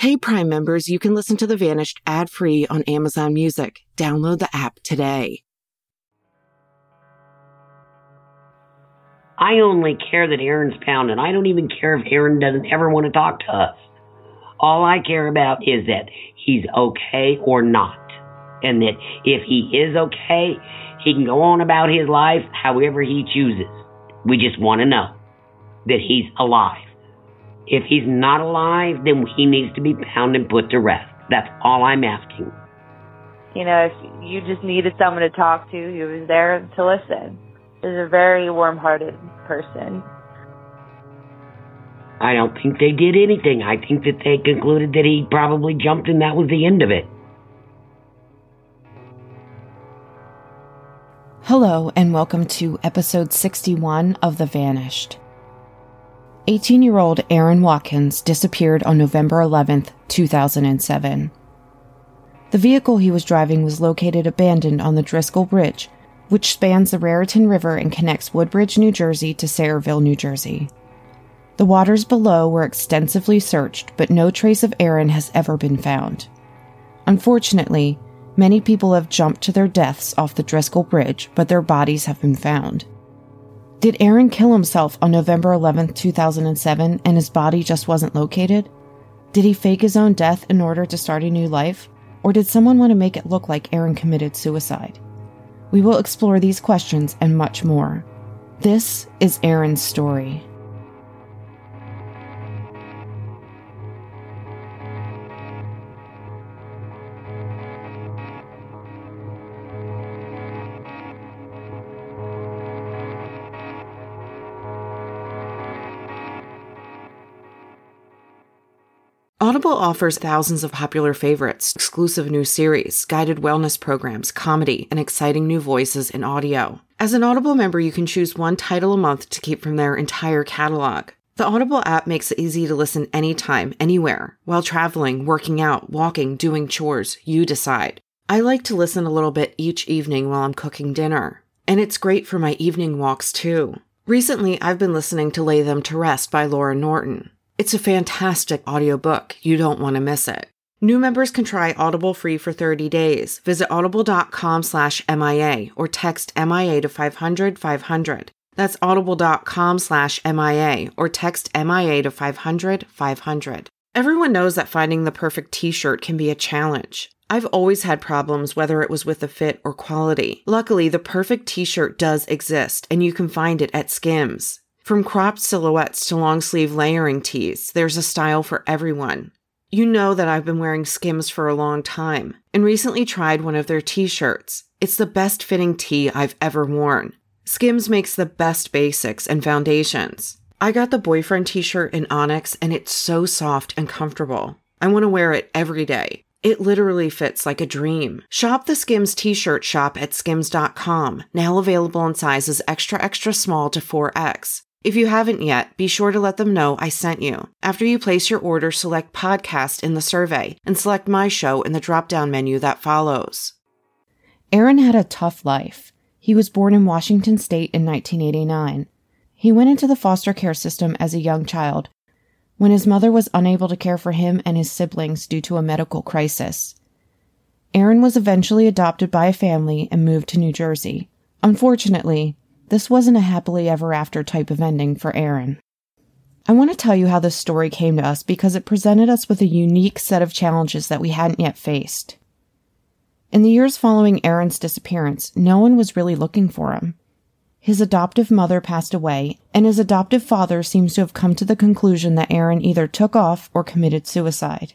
Hey Prime members, you can listen to The Vanished ad-free on Amazon Music. Download the app today. I only care that Aaron's found, and I don't even care if Aaron doesn't ever want to talk to us. All I care about is that he's okay or not. And that if he is okay, he can go on about his life however he chooses. We just want to know that he's alive. If he's not alive, then he needs to be found and put to rest. That's all I'm asking. You know, if you just needed someone to talk to, he was there to listen. He's a very warm-hearted person. I don't think they did anything. I think that they concluded that he probably jumped and that was the end of it. Hello, and welcome to episode 61 of The Vanished. 18-year-old Aaron Watkins disappeared on November 11th, 2007. The vehicle he was driving was located abandoned on the Driscoll Bridge, which spans the Raritan River and connects Woodbridge, New Jersey to Sayreville, New Jersey. The waters below were extensively searched, but no trace of Aaron has ever been found. Unfortunately, many people have jumped to their deaths off the Driscoll Bridge, but their bodies have been found. Did Aaron kill himself on November 11, 2007, and his body just wasn't located? Did he fake his own death in order to start a new life? Or did someone want to make it look like Aaron committed suicide? We will explore these questions and much more. This is Aaron's story. Audible offers thousands of popular favorites, exclusive new series, guided wellness programs, comedy, and exciting new voices in audio. As an Audible member, you can choose one title a month to keep from their entire catalog. The Audible app makes it easy to listen anytime, anywhere. While traveling, working out, walking, doing chores, you decide. I like to listen a little bit each evening while I'm cooking dinner. And it's great for my evening walks, too. Recently, I've been listening to Lay Them to Rest by Laura Norton. It's a fantastic audiobook. You don't want to miss it. New members can try Audible free for 30 days. Visit audible.com/MIA or text MIA to 500-500. That's audible.com/MIA or text MIA to 500-500. Everyone knows that finding the perfect t-shirt can be a challenge. I've always had problems whether it was with the fit or quality. Luckily, the perfect t-shirt does exist, and you can find it at Skims. From cropped silhouettes to long-sleeve layering tees, there's a style for everyone. You know that I've been wearing Skims for a long time, and recently tried one of their t-shirts. It's the best-fitting tee I've ever worn. Skims makes the best basics and foundations. I got the boyfriend t-shirt in Onyx, and it's so soft and comfortable. I want to wear it every day. It literally fits like a dream. Shop the Skims t-shirt shop at skims.com, now available in sizes extra, extra small to 4X. If you haven't yet, be sure to let them know I sent you. After you place your order, select podcast in the survey and select my show in the drop-down menu that follows. Aaron had a tough life. He was born in Washington State in 1989. He went into the foster care system as a young child when his mother was unable to care for him and his siblings due to a medical crisis. Aaron was eventually adopted by a family and moved to New Jersey. Unfortunately, this wasn't a happily ever after type of ending for Aaron. I want to tell you how this story came to us because it presented us with a unique set of challenges that we hadn't yet faced. In the years following Aaron's disappearance, no one was really looking for him. His adoptive mother passed away, and his adoptive father seems to have come to the conclusion that Aaron either took off or committed suicide.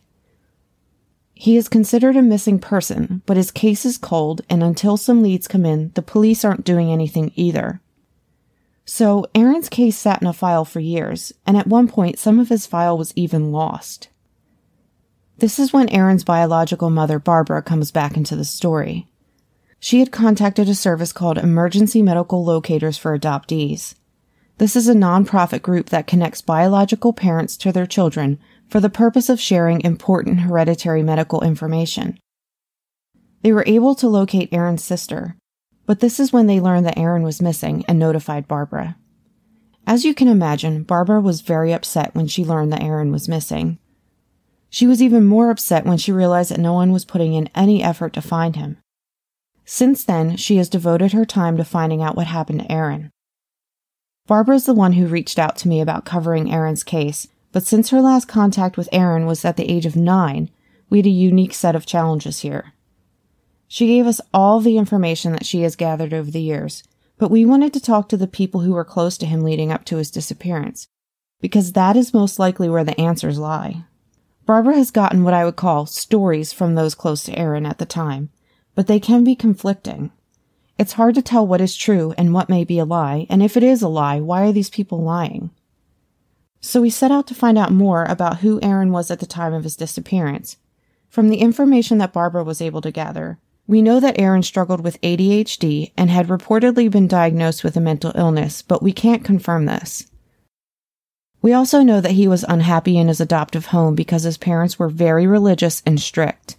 He is considered a missing person, but his case is cold, and until some leads come in, the police aren't doing anything either. So, Aaron's case sat in a file for years, and at one point some of his file was even lost. This is when Aaron's biological mother, Barbara, comes back into the story. She had contacted a service called Emergency Medical Locators for Adoptees. This is a nonprofit group that connects biological parents to their children for the purpose of sharing important hereditary medical information. They were able to locate Aaron's sister, but this is when they learned that Aaron was missing and notified Barbara. As you can imagine, Barbara was very upset when she learned that Aaron was missing. She was even more upset when she realized that no one was putting in any effort to find him. Since then, she has devoted her time to finding out what happened to Aaron. Barbara is the one who reached out to me about covering Aaron's case, but since her last contact with Aaron was at the age of 9, we had a unique set of challenges here. She gave us all the information that she has gathered over the years, but we wanted to talk to the people who were close to him leading up to his disappearance, because that is most likely where the answers lie. Barbara has gotten what I would call stories from those close to Aaron at the time, but they can be conflicting. It's hard to tell what is true and what may be a lie, and if it is a lie, why are these people lying? So we set out to find out more about who Aaron was at the time of his disappearance. From the information that Barbara was able to gather, we know that Aaron struggled with ADHD and had reportedly been diagnosed with a mental illness, but we can't confirm this. We also know that he was unhappy in his adoptive home because his parents were very religious and strict.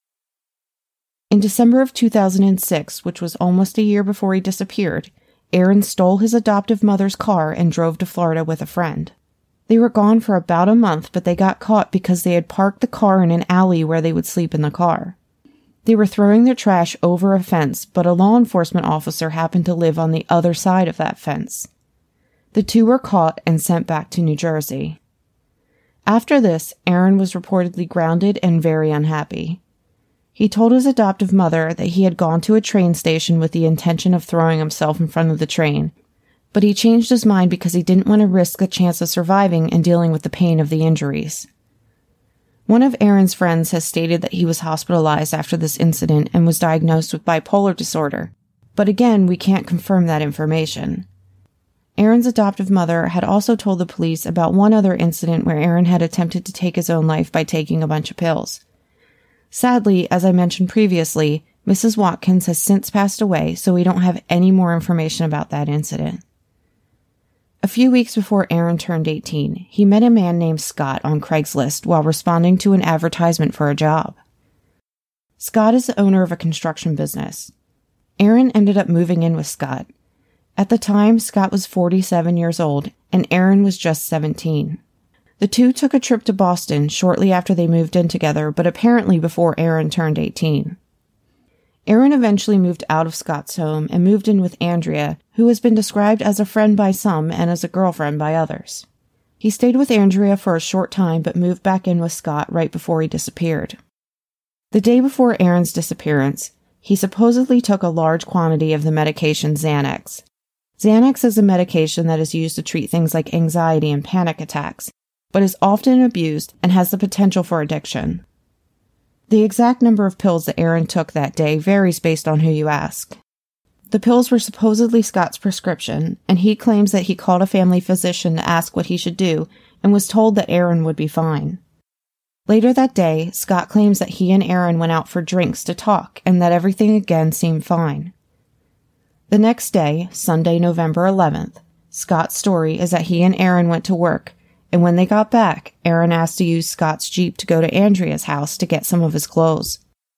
In December of 2006, which was almost a year before he disappeared, Aaron stole his adoptive mother's car and drove to Florida with a friend. They were gone for about a month, but they got caught because they had parked the car in an alley where they would sleep in the car. They were throwing their trash over a fence, but a law enforcement officer happened to live on the other side of that fence. The two were caught and sent back to New Jersey. After this, Aaron was reportedly grounded and very unhappy. He told his adoptive mother that he had gone to a train station with the intention of throwing himself in front of the train, but he changed his mind because he didn't want to risk the chance of surviving and dealing with the pain of the injuries. One of Aaron's friends has stated that he was hospitalized after this incident and was diagnosed with bipolar disorder, but again, we can't confirm that information. Aaron's adoptive mother had also told the police about one other incident where Aaron had attempted to take his own life by taking a bunch of pills. Sadly, as I mentioned previously, Mrs. Watkins has since passed away, so we don't have any more information about that incident. A few weeks before Aaron turned 18, he met a man named Scott on Craigslist while responding to an advertisement for a job. Scott is the owner of a construction business. Aaron ended up moving in with Scott. At the time, Scott was 47 years old, and Aaron was just 17. The two took a trip to Boston shortly after they moved in together, but apparently before Aaron turned 18. Aaron eventually moved out of Scott's home and moved in with Andrea, who has been described as a friend by some and as a girlfriend by others. He stayed with Andrea for a short time but moved back in with Scott right before he disappeared. The day before Aaron's disappearance, he supposedly took a large quantity of the medication Xanax. Xanax is a medication that is used to treat things like anxiety and panic attacks, but is often abused and has the potential for addiction. The exact number of pills that Aaron took that day varies based on who you ask. The pills were supposedly Scott's prescription, and he claims that he called a family physician to ask what he should do and was told that Aaron would be fine. Later that day, Scott claims that he and Aaron went out for drinks to talk and that everything again seemed fine. The next day, Sunday, November 11th, Scott's story is that he and Aaron went to work, and when they got back, Aaron asked to use Scott's Jeep to go to Andrea's house to get some of his clothes.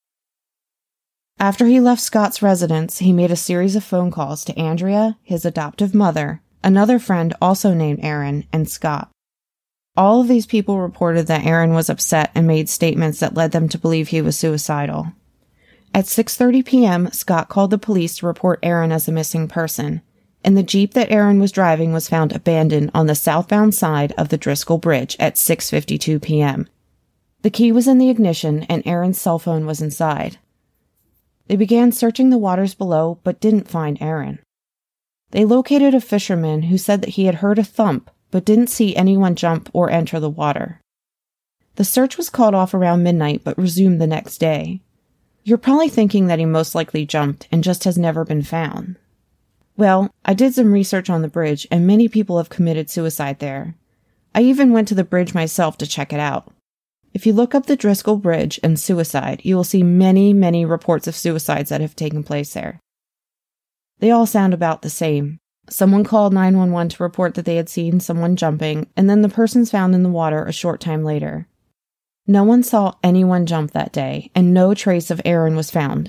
After he left Scott's residence, he made a series of phone calls to Andrea, his adoptive mother, another friend also named Aaron, and Scott. All of these people reported that Aaron was upset and made statements that led them to believe he was suicidal. At 6:30 p.m., Scott called the police to report Aaron as a missing person, and the Jeep that Aaron was driving was found abandoned on the southbound side of the Driscoll Bridge at 6:52 p.m. The key was in the ignition, and Aaron's cell phone was inside. They began searching the waters below, but didn't find Aaron. They located a fisherman who said that he had heard a thump, but didn't see anyone jump or enter the water. The search was called off around midnight, but resumed the next day. You're probably thinking that he most likely jumped and just has never been found. Well, I did some research on the bridge, and many people have committed suicide there. I even went to the bridge myself to check it out. If you look up the Driscoll Bridge and suicide, you will see many, many reports of suicides that have taken place there. They all sound about the same. Someone called 911 to report that they had seen someone jumping, and then the person's found in the water a short time later. No one saw anyone jump that day, and no trace of Aaron was found.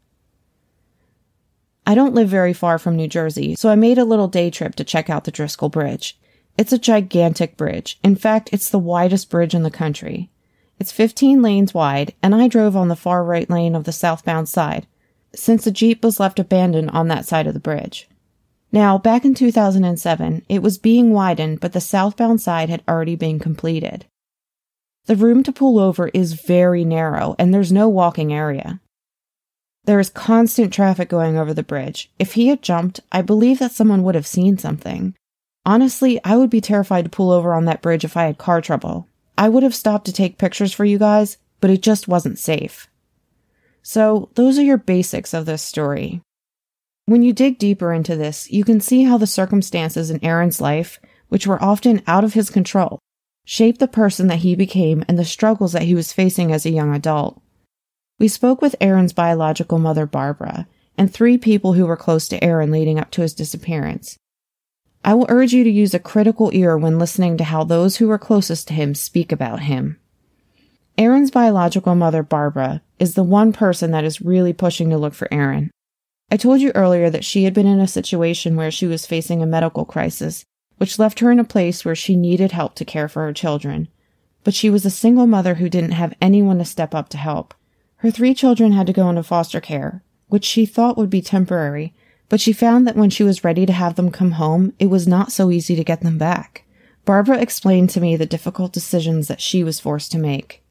I don't live very far from New Jersey, so I made a little day trip to check out the Driscoll Bridge. It's a gigantic bridge. In fact, it's the widest bridge in the country. It's 15 lanes wide, and I drove on the far right lane of the southbound side, since the Jeep was left abandoned on that side of the bridge. Now, back in 2007, it was being widened, but the southbound side had already been completed. The room to pull over is very narrow, and there's no walking area. There is constant traffic going over the bridge. If he had jumped, I believe that someone would have seen something. Honestly, I would be terrified to pull over on that bridge if I had car trouble. I would have stopped to take pictures for you guys, but it just wasn't safe. So, those are your basics of this story. When you dig deeper into this, you can see how the circumstances in Aaron's life, which were often out of his control, shaped the person that he became and the struggles that he was facing as a young adult. We spoke with Aaron's biological mother, Barbara, and 3 people who were close to Aaron leading up to his disappearance. I will urge you to use a critical ear when listening to how those who were closest to him speak about him. Aaron's biological mother, Barbara, is the one person that is really pushing to look for Aaron. I told you earlier that she had been in a situation where she was facing a medical crisis, which left her in a place where she needed help to care for her children. But she was a single mother who didn't have anyone to step up to help. Her 3 children had to go into foster care, which she thought would be temporary, but she found that when she was ready to have them come home, it was not so easy to get them back. Barbara explained to me the difficult decisions that she was forced to make.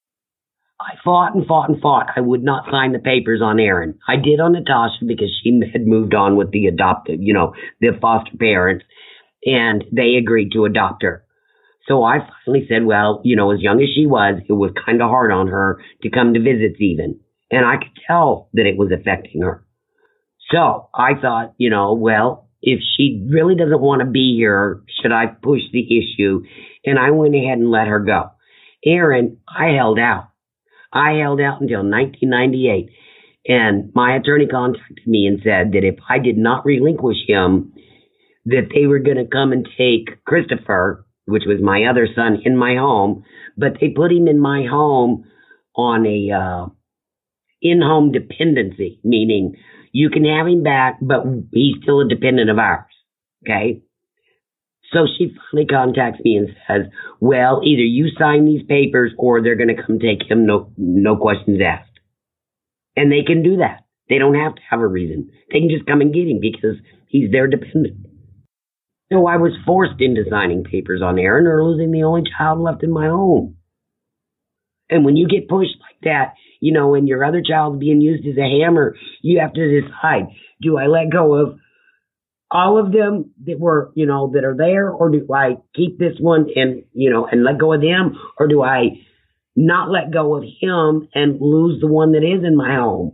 I fought and fought and fought. I would not sign the papers on Aaron. I did on Natasha because she had moved on with the adoptive, the foster parents, and they agreed to adopt her. So I finally said, well, as young as she was, it was kind of hard on her to come to visits even. And I could tell that it was affecting her. So I thought, well, if she really doesn't want to be here, should I push the issue? And I went ahead and let her go. Aaron, I held out. until 1998. And my attorney contacted me and said that if I did not relinquish him, that they were going to come and take Christopher, which was my other son, in my home. But they put him in my home on a in-home dependency, meaning you can have him back, but he's still a dependent of ours. Okay? So she finally contacts me and says, well, either you sign these papers or they're going to come take him, no questions asked. And they can do that. They don't have to have a reason. They can just come and get him because he's their dependent. So I was forced into signing papers on Aaron or losing the only child left in my home. And when you get pushed like that, and your other child's being used as a hammer, you have to decide, do I let go of all of them that were, that are there, or do I keep this one and let go of them, or do I not let go of him and lose the one that is in my home?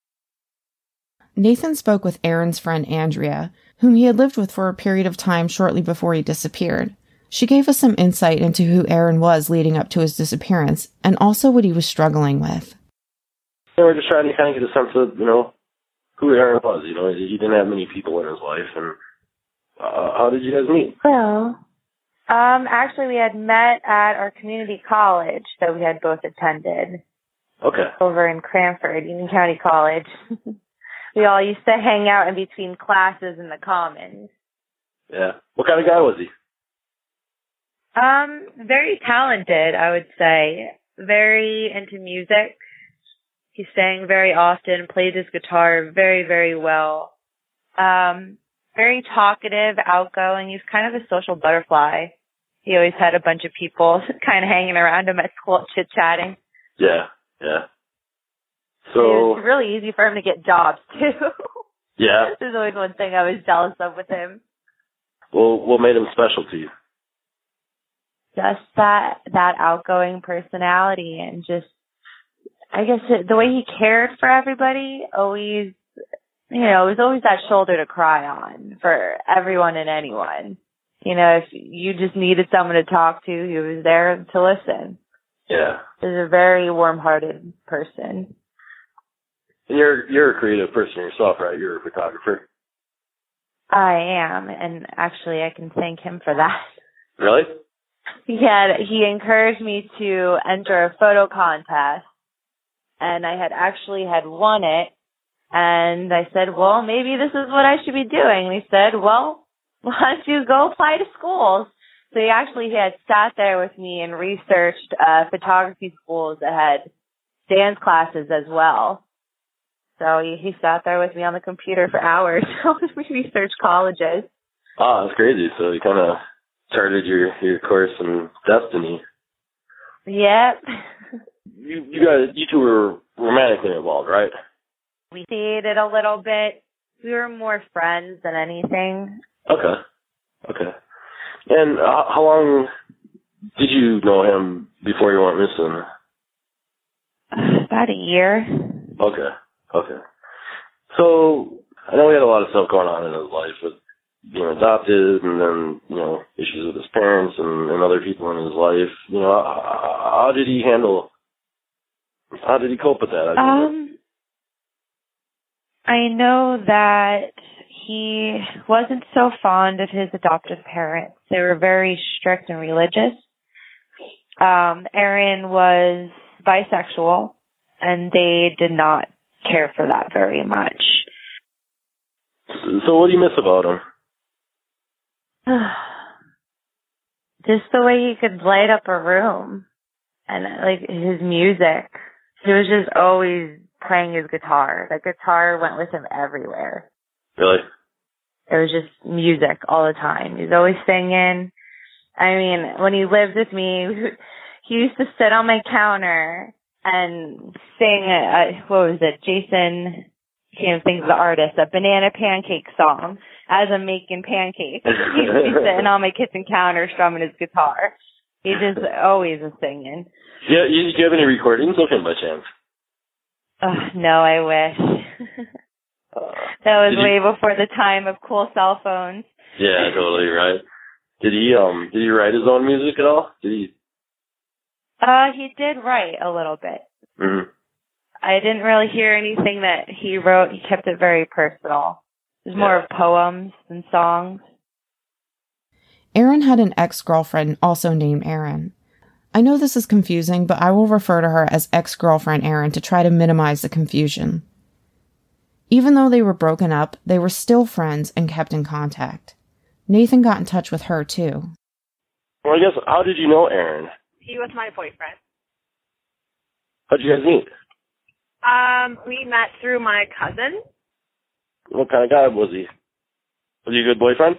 Nathan spoke with Aaron's friend Andrea, whom he had lived with for a period of time shortly before he disappeared. She gave us some insight into who Aaron was leading up to his disappearance, and also what he was struggling with. We're just trying to kind of get a sense of, who Aaron was. He didn't have many people in his life. And how did you guys meet? Well, actually, we had met at our community college that we had both attended. Okay. Over in Cranford, Union County College. We all used to hang out in between classes in the commons. Yeah. What kind of guy was he? Very talented, I would say. Very into music. He sang very often, played his guitar very, very well. Very talkative, outgoing. He's kind of a social butterfly. He always had a bunch of people kind of hanging around him at school, chit-chatting. Yeah. So it was really easy for him to get jobs, too. Yeah. There's always one thing I was jealous of with him. Well, what made him special to you? Just that outgoing personality, and just, I guess, the way he cared for everybody. Always, it was always that shoulder to cry on for everyone and anyone. If you just needed someone to talk to, he was there to listen. Yeah. He's a very warm-hearted person. And you're a creative person yourself, right? You're a photographer. I am, and actually I can thank him for that. Really? He encouraged me to enter a photo contest, and I had actually won it, and I said, well, maybe this is what I should be doing. And he said, well, why don't you go apply to schools? So he had sat there with me and researched photography schools that had dance classes as well. So he sat there with me on the computer for hours. We researched colleges. Ah, that's crazy. So you kind of charted your course in destiny. Yep. You two were romantically involved, right? We dated a little bit. We were more friends than anything. Okay. And how long did you know him before you went missing? About a year. Okay. So I know he had a lot of stuff going on in his life with being adopted, and then issues with his parents and other people in his life. How did he cope with that? I know that he wasn't so fond of his adoptive parents. They were very strict and religious. Aaron was bisexual, and they did not care for that very much. So what do you miss about him? Just the way he could light up a room, and like his music. He was just always playing his guitar. The guitar went with him everywhere. Really? It was just music all the time. He was always singing. I mean, when he lived with me, he used to sit on my counter and sing, what was it, Jason, I can't think of the artist, a Banana Pancake song as I'm making pancakes. He used to be sitting on my kitchen counter strumming his guitar. He just always was singing. Yeah, do you have any recordings of him by chance? No, I wish. That was way before the time of cool cell phones. Yeah, totally, right. Did he write his own music at all? He did write a little bit. Mm-hmm. I didn't really hear anything that he wrote. He kept it very personal. It was more of poems than songs. Aaron had an ex-girlfriend also named Erin. I know this is confusing, but I will refer to her as ex-girlfriend Erin to try to minimize the confusion. Even though they were broken up, they were still friends and kept in contact. Nathan got in touch with her, too. Well, I guess, how did you know Aaron? He was my boyfriend. How'd you guys meet? We met through my cousin. What kind of guy was he? Was he a good boyfriend?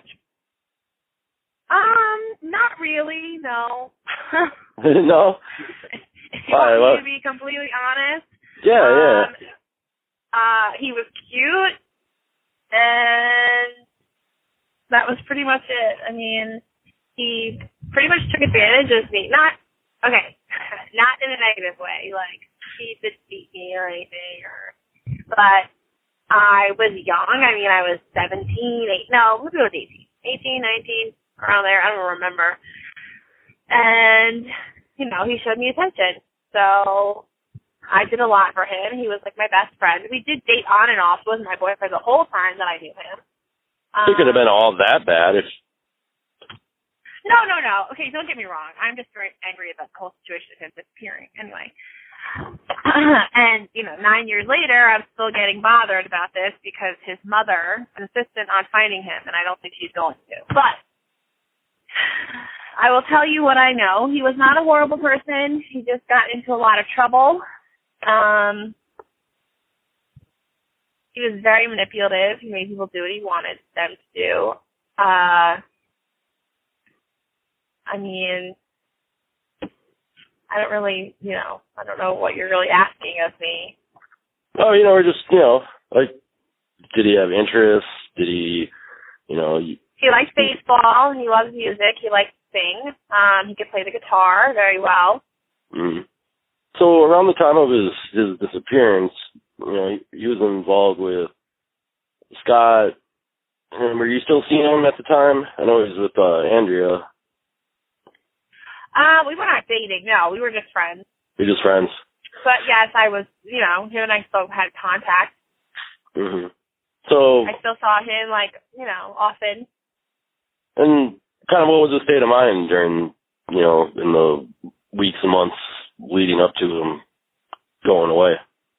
Not really, no. No? To be completely honest. Yeah. He was cute, and that was pretty much it. I mean, he pretty much took advantage of me. Not in a negative way, like he didn't beat me or anything, but I was young. I mean, I was 17, maybe I was 18, 19, around there. I don't remember. And, he showed me attention. So I did a lot for him. He was like my best friend. We did date on and off. He wasn't my boyfriend the whole time that I knew him. It could have been all that bad if... No. Okay, don't get me wrong. I'm just very angry about the whole situation of him disappearing. Anyway. And, 9 years later, I'm still getting bothered about this because his mother is insistent on finding him, and I don't think she's going to. But I will tell you what I know. He was not a horrible person. He just got into a lot of trouble. He was very manipulative. He made people do what he wanted them to do. I mean, I don't really, I don't know what you're really asking of me. Oh, we're just, like, did he have interests? Did he, He liked baseball. He loves music. He liked to sing. He could play the guitar very well. Mm. So around the time of his disappearance, he was involved with Scott. And were you still seeing him at the time? I know he was with Andrea. We were not dating. No, we were just friends. You're just friends. But yes, I was. Him and I still had contact. Mhm. So I still saw him, often. And kind of what was his state of mind during, in the weeks and months leading up to him going away?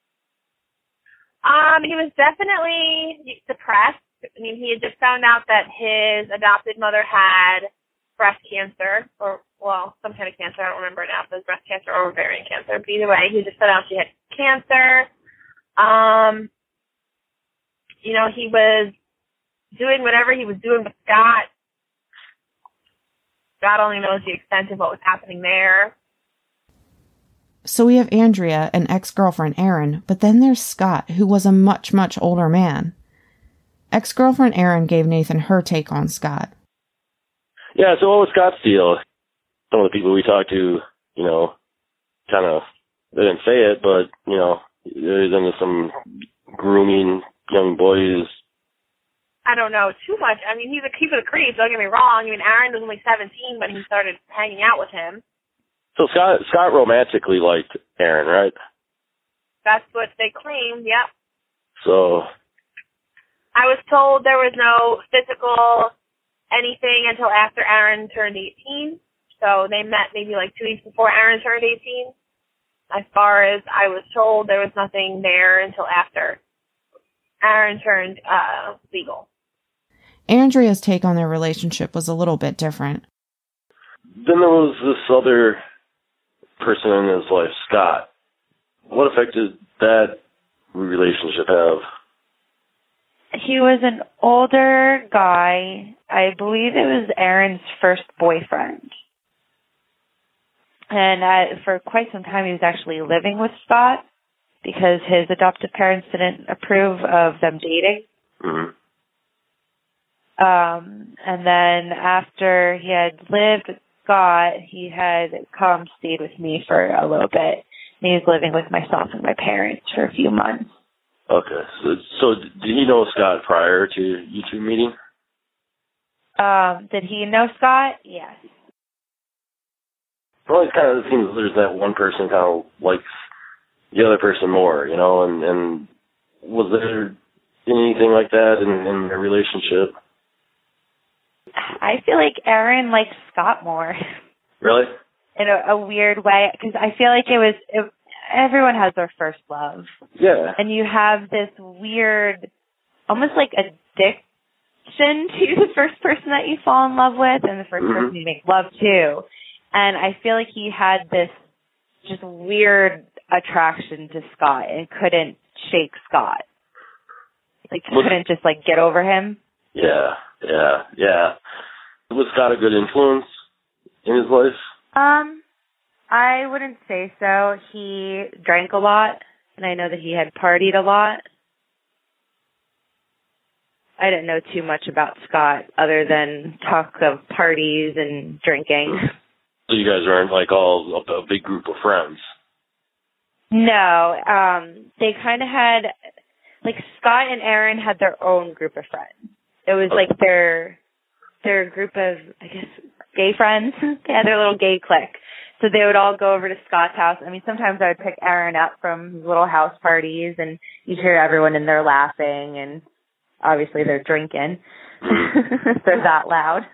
He was definitely depressed. I mean, he had just found out that his adopted mother had breast cancer, or, well, some kind of cancer. I don't remember now if it was breast cancer or ovarian cancer. But either way, he just found out she had cancer. You know, he was doing whatever he was doing with Scott. God only knows the extent of what was happening there. So we have Andrea and ex-girlfriend Erin, but then there's Scott, who was a much, much older man. Ex-girlfriend Erin gave Nathan her take on Scott. Yeah, so what was Scott's deal? Some of the people we talked to, you know, kind of, they didn't say it, but, you know, there's into some grooming young boys. I don't know too much. I mean, he was a creep, don't get me wrong. I mean, Aaron was only 17 when he started hanging out with him. So Scott romantically liked Erin, right? That's what they claimed, yep. So I was told there was no physical anything until after Aaron turned 18. So they met maybe like 2 weeks before Aaron turned 18. As far as I was told, there was nothing there until after Aaron turned legal. Andrea's take on their relationship was a little bit different. Then there was this other person in his life, Scott. What effect did that relationship have? He was an older guy. I believe it was Aaron's first boyfriend. And for quite some time, he was actually living with Scott because his adoptive parents didn't approve of them dating. Mm-hmm. And then after he had lived with Scott, he had stayed with me for a little bit. And he was living with myself and my parents for a few months. Okay. So did he know Scott prior to you two meeting? Did he know Scott? Yes. Well, it kind of seems there's that one person kind of likes the other person more, you know, and was there anything like that in their relationship? I feel like Aaron likes Scott more. Really? In a weird way, because I feel like everyone has their first love. Yeah. And you have this weird, almost like addiction to the first person that you fall in love with and the first person you make love to. And I feel like he had this just weird attraction to Scott and couldn't shake Scott. Like, couldn't just, like, get over him. Yeah. Was Scott a good influence in his life? I wouldn't say so. He drank a lot, and I know that he had partied a lot. I didn't know too much about Scott other than talk of parties and drinking. So you guys aren't like all a big group of friends? No. They kind of had, like, Scott and Aaron had their own group of friends. It was like their group of, I guess, gay friends. They had their little gay clique. So they would all go over to Scott's house. I mean, sometimes I would pick Aaron up from his little house parties, and you'd hear everyone in there laughing, and obviously they're drinking. They're that loud.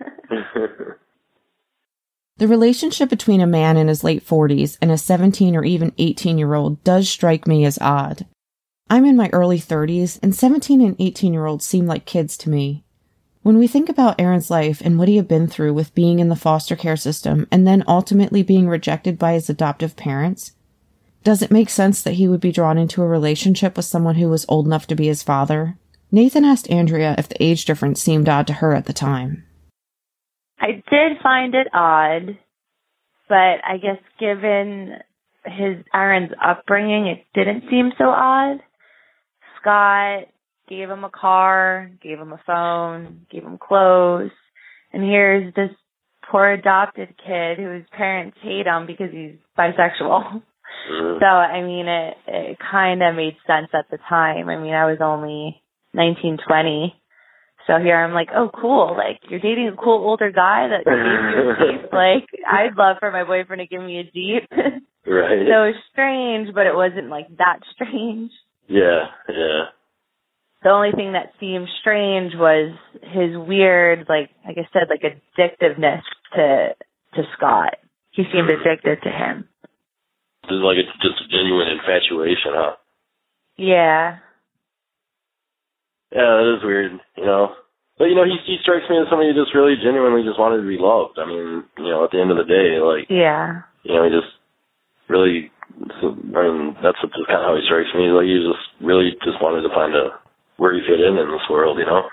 The relationship between a man in his late 40s and a 17 or even 18-year-old does strike me as odd. I'm in my early 30s, and 17 and 18-year-olds seem like kids to me. When we think about Aaron's life and what he had been through with being in the foster care system and then ultimately being rejected by his adoptive parents, does it make sense that he would be drawn into a relationship with someone who was old enough to be his father? Nathan asked Andrea if the age difference seemed odd to her at the time. I did find it odd, but I guess given Aaron's upbringing, it didn't seem so odd. Scott gave him a car, gave him a phone, gave him clothes, and here's this poor adopted kid whose parents hate him because he's bisexual. So, I mean, it kind of made sense at the time. I mean, I was only 19, 20. So here I'm like, oh, cool. Like, you're dating a cool older guy that gave you a Jeep. Like, I'd love for my boyfriend to give me a Jeep. Right. So it was strange, but it wasn't, like, that strange. Yeah. The only thing that seemed strange was his weird, like I said, like, addictiveness to Scott. He seemed addicted to him. It's like it's just a genuine infatuation, huh? Yeah. Yeah, that is weird, you know. But, he strikes me as somebody who just really genuinely just wanted to be loved. I mean, at the end of the day, yeah. He just really, that's just kind of how he strikes me. He just really just wanted to find where he fit in this world,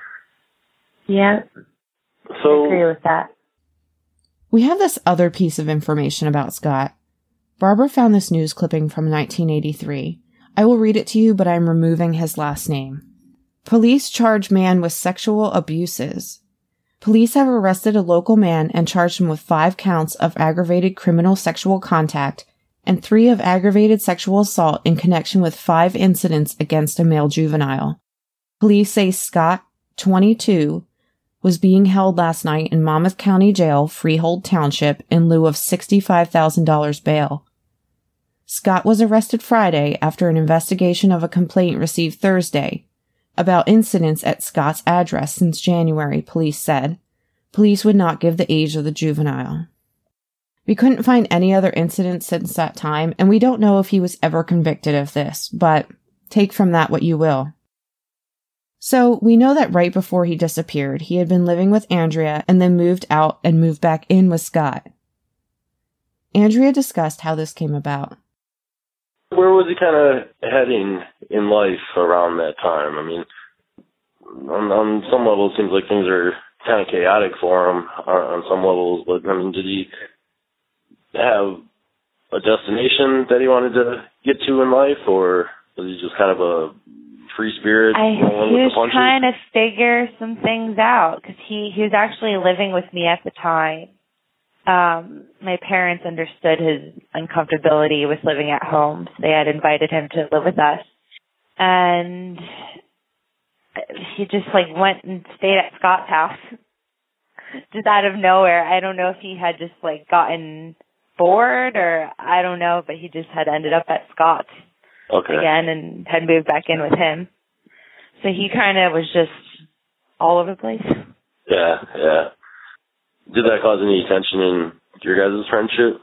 Yeah. So, I agree with that. We have this other piece of information about Scott. Barbara found this news clipping from 1983. I will read it to you, but I'm removing his last name. Police charge man with sexual abuses. Police have arrested a local man and charged him with 5 counts of aggravated criminal sexual contact and 3 of aggravated sexual assault in connection with 5 incidents against a male juvenile. Police say Scott, 22, was being held last night in Monmouth County Jail, Freehold Township, in lieu of $65,000 bail. Scott was arrested Friday after an investigation of a complaint received Thursday about incidents at Scott's address since January, police said. Police would not give the age of the juvenile. We couldn't find any other incidents since that time, and we don't know if he was ever convicted of this, but take from that what you will. So, we know that right before he disappeared, he had been living with Andrea and then moved out and moved back in with Scott. Andrea discussed how this came about. Where was he kind of heading in life around that time? I mean, on some levels, it seems like things are kind of chaotic for him on some levels, but, did he have a destination that he wanted to get to in life, or was he just kind of a free spirit? He was trying to figure some things out, because he was actually living with me at the time. My parents understood his uncomfortability with living at home, so they had invited him to live with us. And he just went and stayed at Scott's house, just out of nowhere. I don't know if he had just gotten bored, or I don't know, but he just had ended up at Scott's again and had moved back in with him. So he kind of was just all over the place. Yeah. Did that cause any tension in your guys' friendship?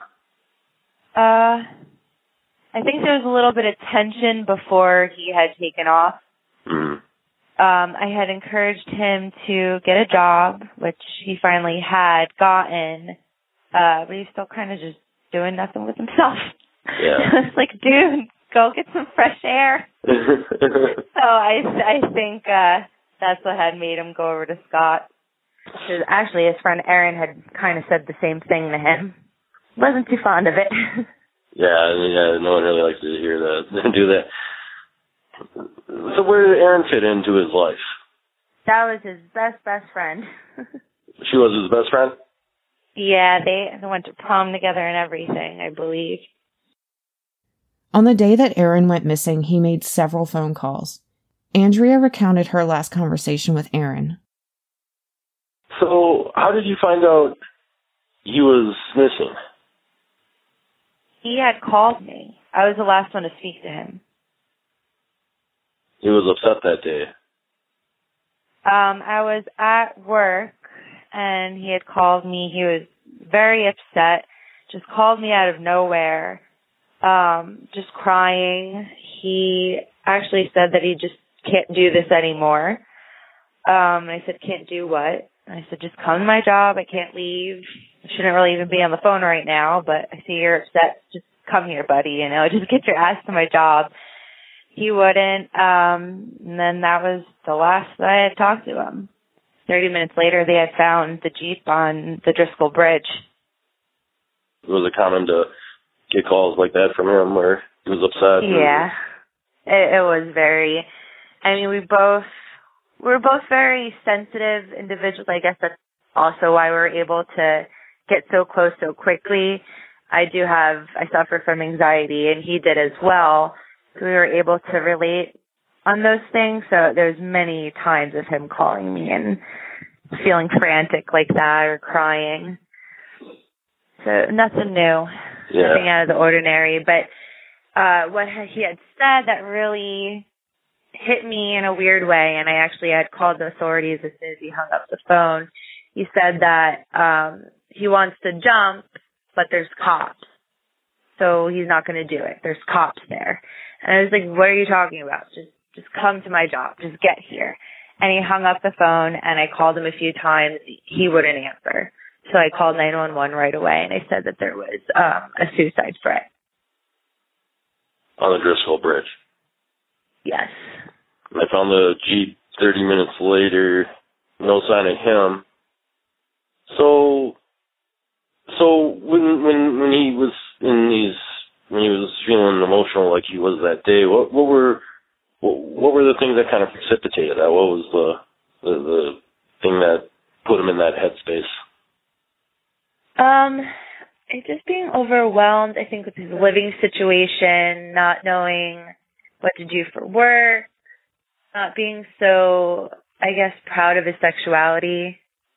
I think there was a little bit of tension before he had taken off. Mm. I had encouraged him to get a job, which he finally had gotten, but he's still kind of just doing nothing with himself. Yeah. It's dude, go get some fresh air. So I think that's what had made him go over to Scott. Because actually, his friend Aaron had kind of said the same thing to him. Wasn't too fond of it. Yeah, no one really likes to hear that, do that. So where did Aaron fit into his life? That was his best friend. She was his best friend? Yeah, they went to prom together and everything, I believe. On the day that Aaron went missing, he made several phone calls. Andrea recounted her last conversation with Aaron. So, how did you find out he was missing? He had called me. I was the last one to speak to him. He was upset that day. I was at work, and he had called me. He was very upset, just called me out of nowhere, just crying. He actually said that he just can't do this anymore. And I said, can't do what? And I said, just come to my job. I can't leave. I shouldn't really even be on the phone right now, but I see you're upset. Just come here, buddy. Just get your ass to my job. He wouldn't. And then that was the last that I had talked to him. 30 minutes later, they had found the Jeep on the Driscoll Bridge. Was it common to get calls like that from him where he was upset? Yeah. It was very, we were both very sensitive individuals. I guess that's also why we were able to get so close so quickly. I suffer from anxiety, and he did as well. So we were able to relate on those things. So there's many times of him calling me and feeling frantic like that or crying. So nothing new, nothing out of the ordinary. But what he had said that really hit me in a weird way, and I actually had called the authorities as soon as he hung up the phone. He said that he wants to jump, but there's cops. So he's not going to do it. There's cops there. And I was like, what are you talking about? Just come to my job. Just get here. and he hung up the phone, and I called him a few times. He wouldn't answer. So I called 911 right away, and they said that there was a suicide threat. On the Driscoll Bridge? Yes. I found the Jeep 30 minutes later, no sign of him. So when he was when he was feeling emotional like he was that day, what were the things that kind of precipitated that? What was the thing that put him in that headspace? Just being overwhelmed, I think, with his living situation, not knowing what to do for work, not being so, I guess, proud of his sexuality.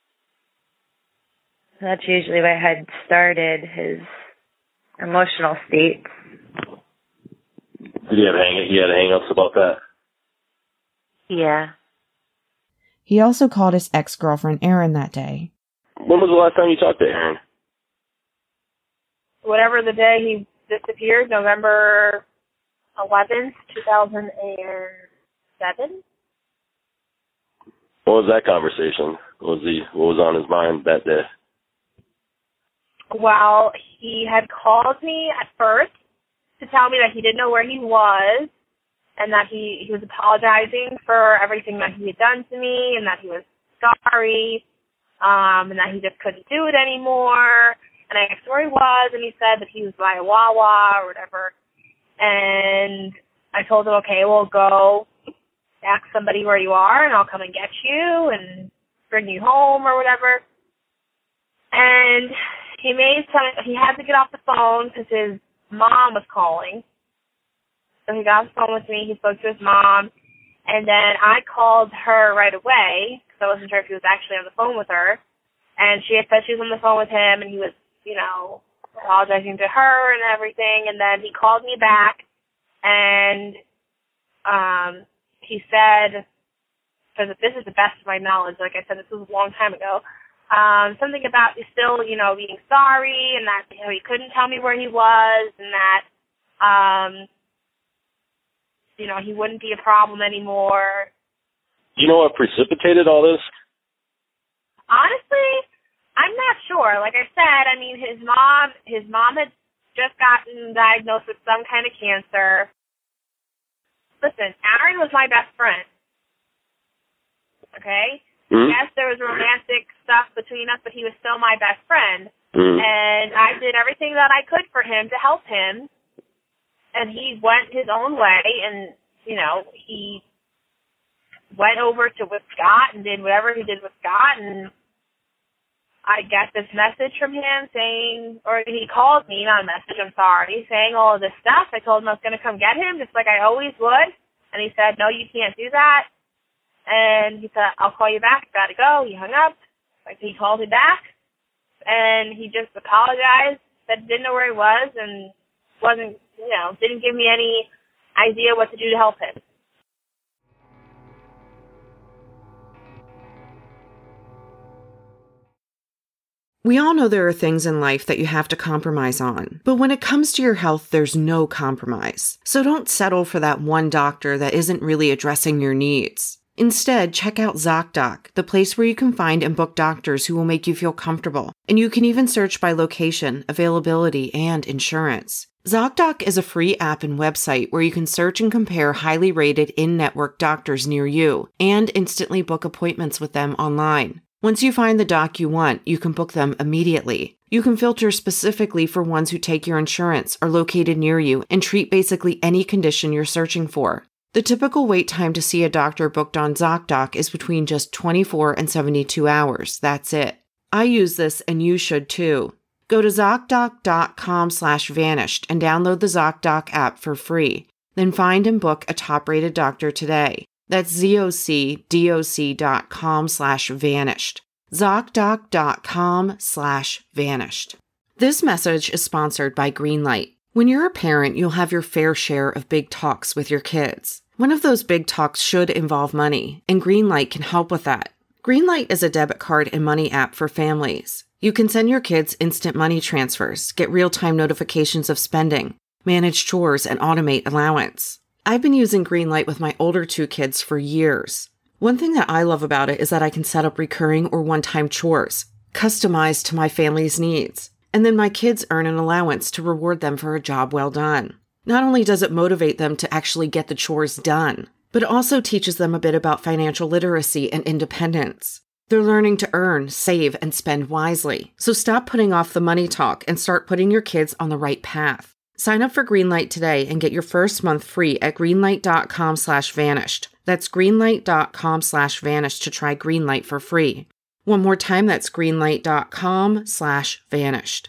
That's usually what had started his emotional state. Did he had hang-ups about that? Yeah. He also called his ex-girlfriend Erin that day. When was the last time you talked to Erin? Whatever the day he disappeared, November 11th, 2007. What was that conversation? What was on his mind that day? Well, he had called me at first to tell me that he didn't know where he was and that he was apologizing for everything that he had done to me and that he was sorry, and that he just couldn't do it anymore. And I asked where he was, and he said that he was by a Wawa or whatever. And I told him, okay, well, go ask somebody where you are, and I'll come and get you and bring you home or whatever. And he had to get off the phone because his mom was calling. So he got off the phone with me. He spoke to his mom. And then I called her right away because I wasn't sure if he was actually on the phone with her. And she had said she was on the phone with him, and he was, apologizing to her and everything. And then he called me back, and he said, because this is the best of my knowledge, like I said, this was a long time ago, something about still, being sorry, and that he couldn't tell me where he was, and that, he wouldn't be a problem anymore. Do you know what precipitated all this? Honestly, I'm not sure. Like I said, his mom had just gotten diagnosed with some kind of cancer. Listen, Aaron was my best friend. Okay? Mm-hmm. Yes, there was romantic stuff between us, but he was still my best friend. Mm-hmm. And I did everything that I could for him to help him. And he went his own way, and, he went over with Scott and did whatever he did with Scott, and I got this message from him saying, or he called me, not a message, I'm sorry, saying all of this stuff. I told him I was going to come get him, just like I always would. And he said, no, you can't do that. And he said, I'll call you back. Got to go. He hung up. He called me back. And he just apologized, said he didn't know where he was, and didn't give me any idea what to do to help him. We all know there are things in life that you have to compromise on, but when it comes to your health, there's no compromise. So don't settle for that one doctor that isn't really addressing your needs. Instead, check out ZocDoc, the place where you can find and book doctors who will make you feel comfortable. And you can even search by location, availability, and insurance. ZocDoc is a free app and website where you can search and compare highly rated in-network doctors near you and instantly book appointments with them online. Once you find the doc you want, you can book them immediately. You can filter specifically for ones who take your insurance, are located near you, and treat basically any condition you're searching for. The typical wait time to see a doctor booked on ZocDoc is between just 24 and 72 hours. That's it. I use this, and you should too. Go to ZocDoc.com/vanished and download the ZocDoc app for free. Then find and book a top-rated doctor today. That's ZocDoc.com/vanished. ZocDoc.com/vanished. This message is sponsored by Greenlight. When you're a parent, you'll have your fair share of big talks with your kids. One of those big talks should involve money, and Greenlight can help with that. Greenlight is a debit card and money app for families. You can send your kids instant money transfers, get real-time notifications of spending, manage chores, and automate allowance. I've been using Greenlight with my older two kids for years. One thing that I love about it is that I can set up recurring or one-time chores, customized to my family's needs. And then my kids earn an allowance to reward them for a job well done. Not only does it motivate them to actually get the chores done, but it also teaches them a bit about financial literacy and independence. They're learning to earn, save, and spend wisely. So stop putting off the money talk and start putting your kids on the right path. Sign up for Greenlight today and get your first month free at greenlight.com/vanished. That's greenlight.com/vanished to try Greenlight for free. One more time, that's greenlight.com/vanished.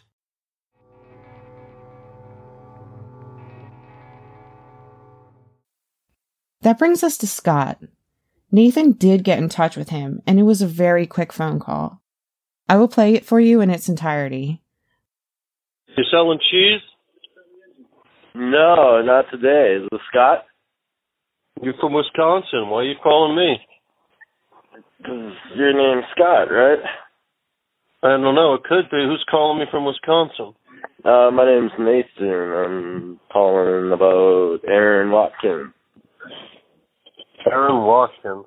That brings us to Scott. Nathan did get in touch with him, and it was a very quick phone call. I will play it for you in its entirety. You selling cheese? No, not today. Is this Scott? You're from Wisconsin. Why are you calling me? 'Cause your name's Scott, right? I don't know. It could be. Who's calling me from Wisconsin? My name's Nathan. I'm calling about Aaron Watkins. Aaron Watkins.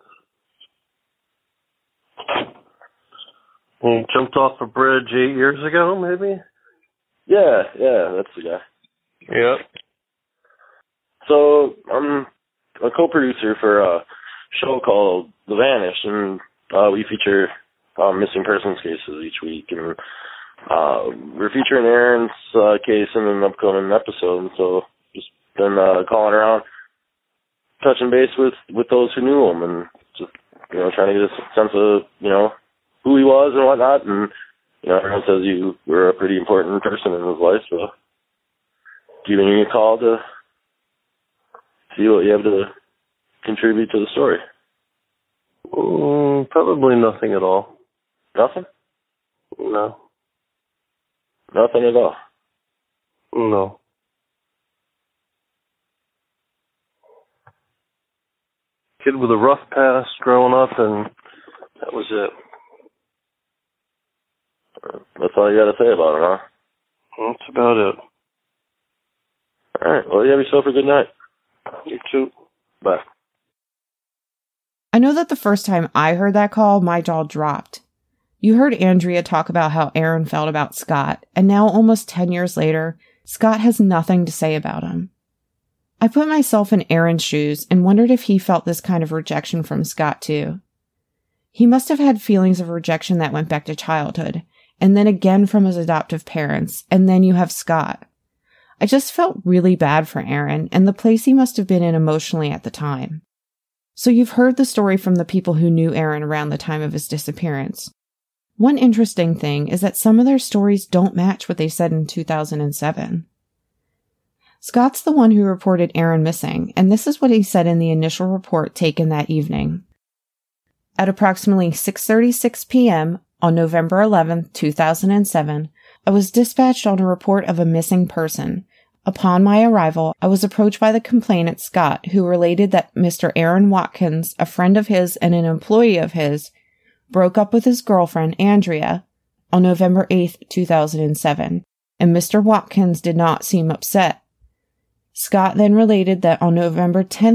He jumped off a bridge 8 years ago, maybe? Yeah, that's the guy. Yep. So, I'm a co-producer for a show called The Vanish, and we feature missing persons cases each week, and we're featuring Aaron's case in an upcoming episode, and so just been calling around, touching base with those who knew him, and just, trying to get a sense of, who he was and whatnot, and, everyone says you were a pretty important person in his life, so giving you a call to see what you have to contribute to the story. Probably nothing at all. Nothing? No. Nothing at all? No. Kid with a rough past growing up, and that was it. That's all you got to say about it, huh? That's about it. All right. Well, you have yourself a good night. You too. Bye. I know that the first time I heard that call, my jaw dropped. You heard Andrea talk about how Aaron felt about Scott, and now almost 10 years later, Scott has nothing to say about him. I put myself in Aaron's shoes and wondered if he felt this kind of rejection from Scott too. He must have had feelings of rejection that went back to childhood, and then again from his adoptive parents, and then you have Scott. I just felt really bad for Aaron and the place he must have been in emotionally at the time. So you've heard the story from the people who knew Aaron around the time of his disappearance. One interesting thing is that some of their stories don't match what they said in 2007. Scott's the one who reported Aaron missing, and this is what he said in the initial report taken that evening. At approximately 6:36 p.m. on November 11, 2007, I was dispatched on a report of a missing person. Upon my arrival, I was approached by the complainant, Scott, who related that Mr. Aaron Watkins, a friend of his and an employee of his, broke up with his girlfriend, Andrea, on November 8, 2007, and Mr. Watkins did not seem upset. Scott then related that on November 10,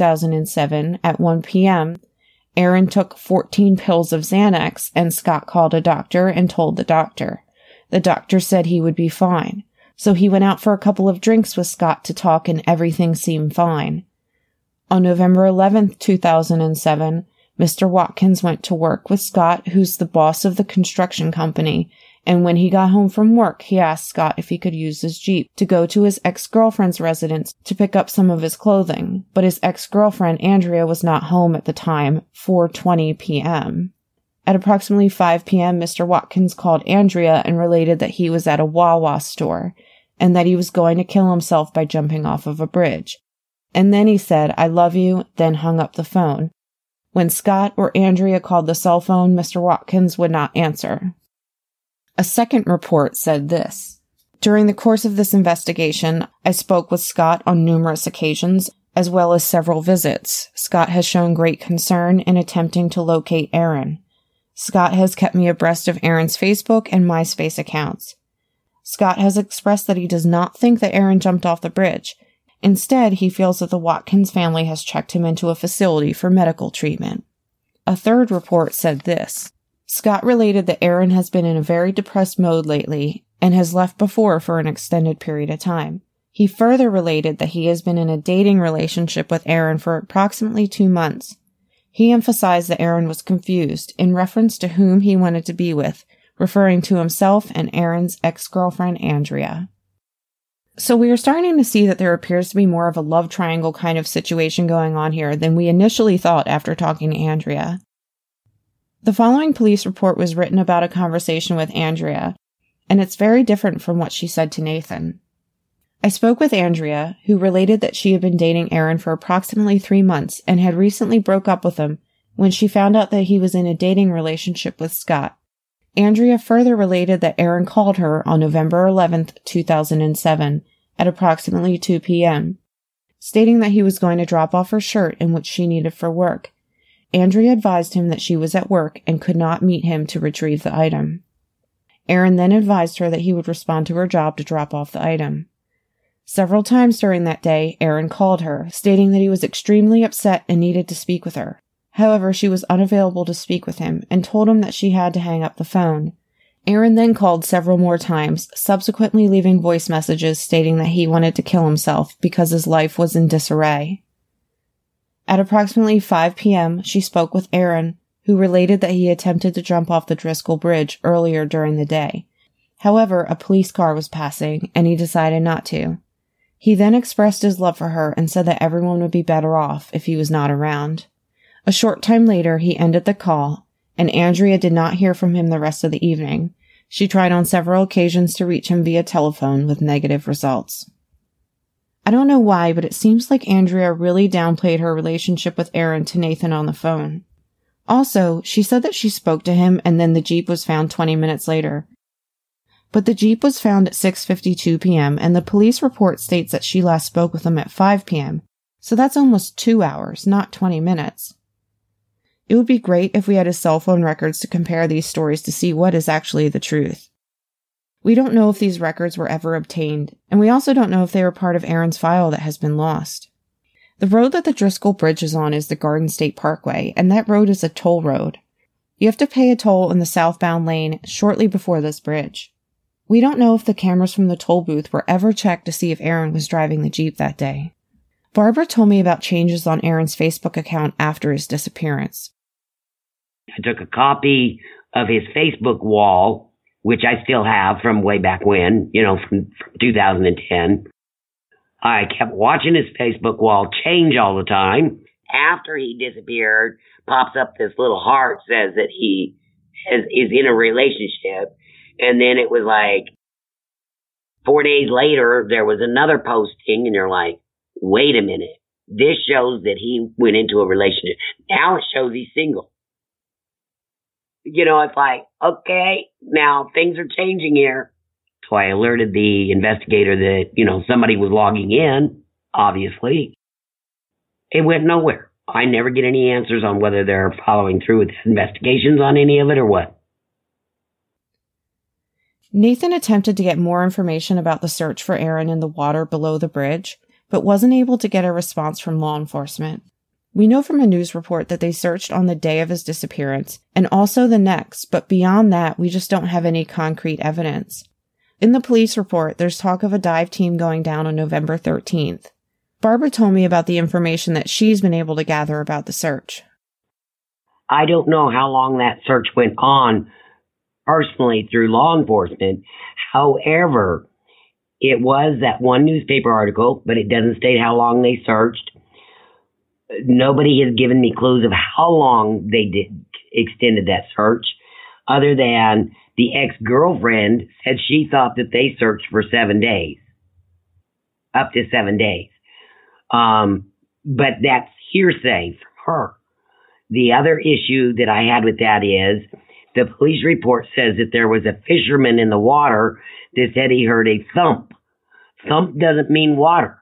2007, at 1 p.m., Aaron took 14 pills of Xanax, and Scott called a doctor and told the doctor. The doctor said he would be fine. So he went out for a couple of drinks with Scott to talk and everything seemed fine. On November 11th, 2007, Mr. Watkins went to work with Scott, who's the boss of the construction company, and when he got home from work, he asked Scott if he could use his Jeep to go to his ex-girlfriend's residence to pick up some of his clothing, but his ex-girlfriend, Andrea, was not home at the time, 4:20 p.m. At approximately 5 p.m., Mr. Watkins called Andrea and related that he was at a Wawa store, and that he was going to kill himself by jumping off of a bridge. And then he said, "I love you," then hung up the phone. When Scott or Andrea called the cell phone, Mr. Watkins would not answer. A second report said this: during the course of this investigation, I spoke with Scott on numerous occasions, as well as several visits. Scott has shown great concern in attempting to locate Aaron. Scott has kept me abreast of Aaron's Facebook and MySpace accounts. Scott has expressed that he does not think that Aaron jumped off the bridge. Instead, he feels that the Watkins family has checked him into a facility for medical treatment. A third report said this. Scott related that Aaron has been in a very depressed mode lately and has left before for an extended period of time. He further related that he has been in a dating relationship with Aaron for approximately 2 months. He emphasized that Aaron was confused in reference to whom he wanted to be with, referring to himself and Aaron's ex-girlfriend, Andrea. So we are starting to see that there appears to be more of a love triangle kind of situation going on here than we initially thought after talking to Andrea. The following police report was written about a conversation with Andrea, and it's very different from what she said to Nathan. I spoke with Andrea, who related that she had been dating Aaron for approximately 3 months and had recently broke up with him when she found out that he was in a dating relationship with Scott. Andrea further related that Aaron called her on November 11th, 2007, at approximately 2 p.m., stating that he was going to drop off her shirt in which she needed for work. Andrea advised him that she was at work and could not meet him to retrieve the item. Aaron then advised her that he would respond to her job to drop off the item. Several times during that day, Aaron called her, stating that he was extremely upset and needed to speak with her. However, she was unavailable to speak with him and told him that she had to hang up the phone. Aaron then called several more times, subsequently leaving voice messages stating that he wanted to kill himself because his life was in disarray. At approximately 5 p.m., she spoke with Aaron, who related that he attempted to jump off the Driscoll Bridge earlier during the day. However, a police car was passing, and he decided not to. He then expressed his love for her and said that everyone would be better off if he was not around. A short time later, he ended the call, and Andrea did not hear from him the rest of the evening. She tried on several occasions to reach him via telephone with negative results. I don't know why, but it seems like Andrea really downplayed her relationship with Aaron to Nathan on the phone. Also, she said that she spoke to him and then the Jeep was found 20 minutes later. But the Jeep was found at 6:52 p.m. and the police report states that she last spoke with him at 5 p.m. So that's almost 2 hours, not 20 minutes. It would be great if we had his cell phone records to compare these stories to see what is actually the truth. We don't know if these records were ever obtained, and we also don't know if they were part of Aaron's file that has been lost. The road that the Driscoll Bridge is on is the Garden State Parkway, and that road is a toll road. You have to pay a toll in the southbound lane shortly before this bridge. We don't know if the cameras from the toll booth were ever checked to see if Aaron was driving the Jeep that day. Barbara told me about changes on Aaron's Facebook account after his disappearance. I took a copy of his Facebook wall, which I still have from way back when, from 2010. I kept watching his Facebook wall change all the time. After he disappeared, pops up this little heart, says that he is in a relationship. And then it was like 4 days later, there was another posting, and you're like, wait a minute. This shows that he went into a relationship. Now it shows he's single. It's like, okay, now things are changing here. So I alerted the investigator that, somebody was logging in, obviously. It went nowhere. I never get any answers on whether they're following through with investigations on any of it or what. Nathan attempted to get more information about the search for Aaron in the water below the bridge, but wasn't able to get a response from law enforcement. We know from a news report that they searched on the day of his disappearance, and also the next, but beyond that, we just don't have any concrete evidence. In the police report, there's talk of a dive team going down on November 13th. Barbara told me about the information that she's been able to gather about the search. I don't know how long that search went on personally through law enforcement. However, it was that one newspaper article, but it doesn't state how long they searched. Nobody has given me clues of how long they extended that search, other than the ex-girlfriend said she thought that they searched for 7 days, up to 7 days. But that's hearsay from her. The other issue that I had with that is the police report says that there was a fisherman in the water that said he heard a thump. Thump doesn't mean water.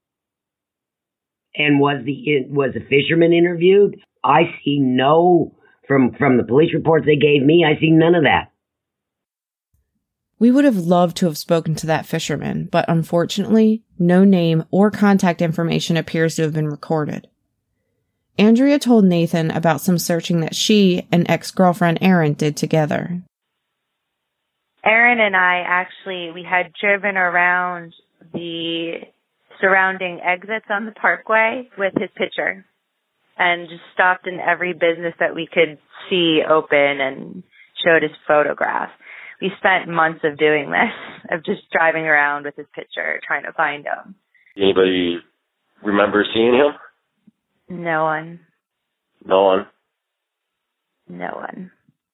And was the fisherman interviewed? I see no, from the police reports they gave me, I see none of that. We would have loved to have spoken to that fisherman, but unfortunately, no name or contact information appears to have been recorded. Andrea told Nathan about some searching that she and ex-girlfriend Erin did together. Erin and I we had driven around the surrounding exits on the parkway with his picture and just stopped in every business that we could see open and showed his photograph. We spent months of doing this, of just driving around with his picture, trying to find him. Anybody remember seeing him? No one. No one? No one.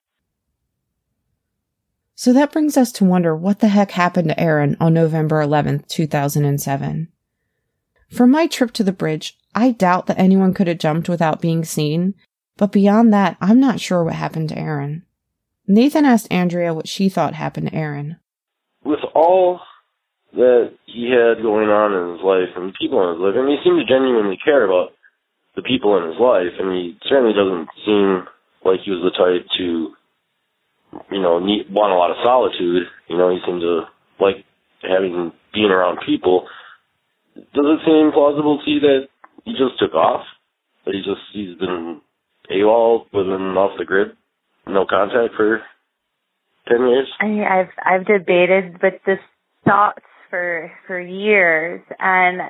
So that brings us to wonder what the heck happened to Erin on November 11th, 2007. From my trip to the bridge, I doubt that anyone could have jumped without being seen, but beyond that, I'm not sure what happened to Erin. Nathan asked Andrea what she thought happened to Erin. With all that he had going on in his life and people in his life, he seemed to genuinely care about the people in his life, and he certainly doesn't seem like he was the type to, want a lot of solitude. He seemed to like being around people. Does it seem plausible to you that he just took off? That he's been AWOL, living off the grid, no contact for 10 years? I've debated with this thoughts for years, and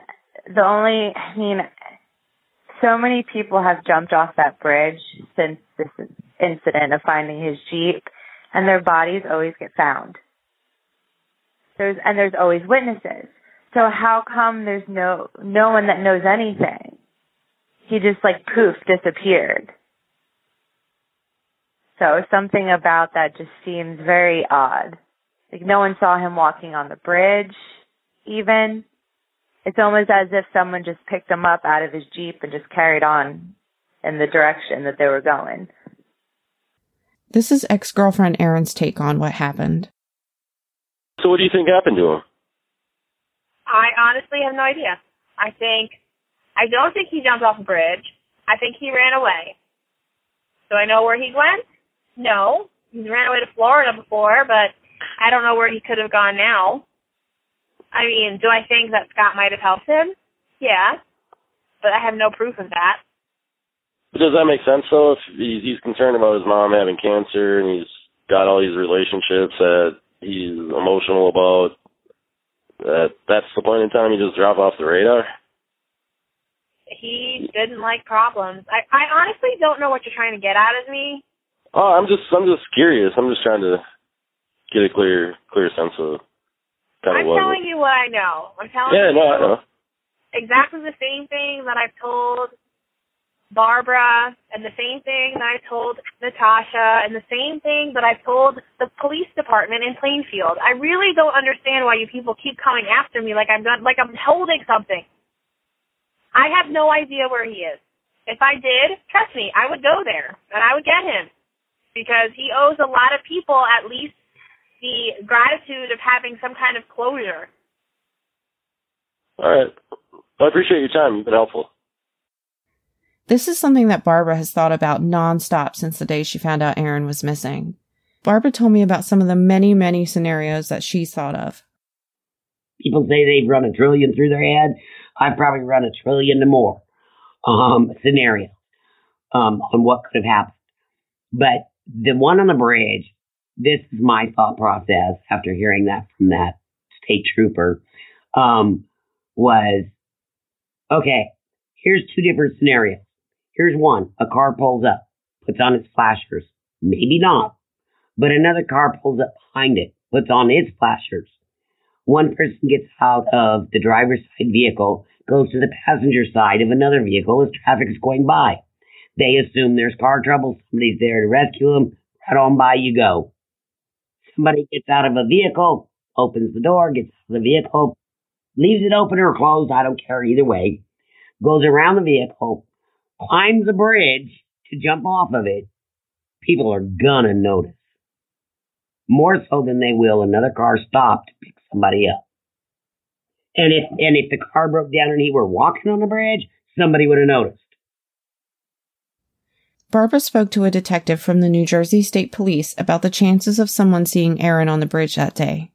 so many people have jumped off that bridge since this incident of finding his Jeep, and their bodies always get found. There's always witnesses. So how come there's no one that knows anything? He just poof, disappeared. So something about that just seems very odd. No one saw him walking on the bridge, even. It's almost as if someone just picked him up out of his Jeep and just carried on in the direction that they were going. This is ex-girlfriend Erin's take on what happened. So what do you think happened to him? I honestly have no idea. I don't think he jumped off a bridge. I think he ran away. Do I know where he went? No. He ran away to Florida before, but I don't know where he could have gone now. I mean, do I think that Scott might have helped him? Yeah. But I have no proof of that. Does that make sense, though? If he's concerned about his mom having cancer and he's got all these relationships that he's emotional about, that's the point in time you just drop off the radar? He didn't like problems. I honestly don't know what you're trying to get out of me. Oh, I'm just curious. I'm just trying to get a clear sense of kind of what. I'm telling you what I know. I'm telling you. Yeah, no, I know. Exactly the same thing that I've told Barbara, and the same thing that I told Natasha, and the same thing that I've told the police department in Plainfield. I really don't understand why you people keep coming after me like I'm holding something. I have no idea where he is. If I did, trust me, I would go there, and I would get him. Because he owes a lot of people at least the gratitude of having some kind of closure. All right. Well, I appreciate your time. You've been helpful. This is something that Barbara has thought about nonstop since the day she found out Erin was missing. Barbara told me about some of the many, many scenarios that she's thought of. People say they've run a trillion through their head. I've probably run a trillion and more scenarios on what could have happened. But the one on the bridge, this is my thought process after hearing that from that state trooper, was, okay, here's two different scenarios. Here's one. A car pulls up, puts on its flashers. Maybe not. But another car pulls up behind it, puts on its flashers. One person gets out of the driver's side vehicle, goes to the passenger side of another vehicle as traffic is going by. They assume there's car trouble. Somebody's there to rescue them. Right on by you go. Somebody gets out of a vehicle, opens the door, gets out of the vehicle, leaves it open or closed, I don't care either way, goes around the vehicle, climbs a bridge to jump off of it. People are gonna notice. More so than they will another car stop to pick somebody up. And if the car broke down and he were walking on the bridge, somebody would have noticed. Barbara spoke to a detective from the New Jersey State Police about the chances of someone seeing Erin on the bridge that day.